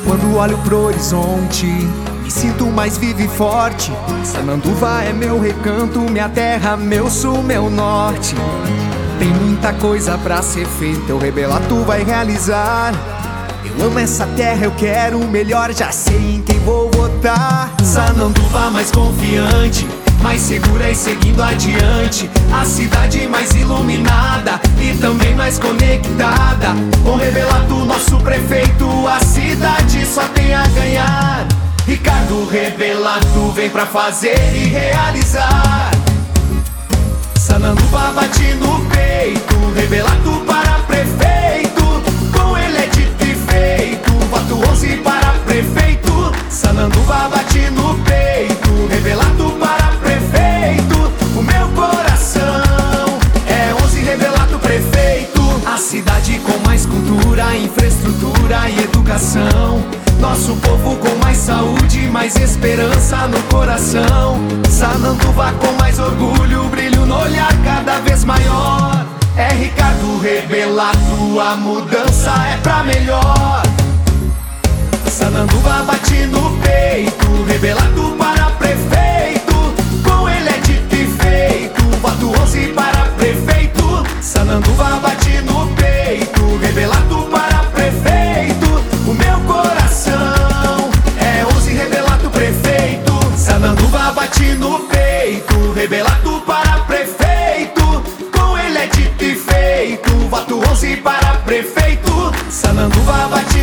Quando olho pro horizonte, me sinto mais vivo e forte. Sananduva é meu recanto, minha terra, meu sul, meu norte. Tem muita coisa pra ser feita, o Rebelato vai realizar. Eu amo essa terra, eu quero o melhor, já sei em quem vou votar. Sananduva mais confiante, mais segura e seguindo adiante. A cidade mais iluminada e também mais conectada. Com Rebelato, nosso prefeito, a cidade só tem a ganhar. Ricardo Rebelato vem pra fazer e realizar. Sananduva bate no peito, Rebelato para prefeito. Com ele é dito e feito, voto 11 para prefeito. Sananduva bate no peito, Rebelato para prefeito. O meu coração é 11 Rebelato prefeito. A cidade com mais cultura, infraestrutura e educação. Nosso povo com mais saúde, mais esperança no coração. Sananduva com mais orgulho, brilho no olhar cada vez maior. É Ricardo Rebelato, a mudança é pra melhor. Sananduva bate no peito, Rebelato para prefeito. Com ele é dito e feito, voto 11 para prefeito. Sananduva bate no peito, Rebelato para prefeito. O meu coração é 11 Rebelato prefeito. Sananduva bate no peito, Rebelato para prefeito. Com ele é dito e feito, voto 11 para prefeito. Sananduva bate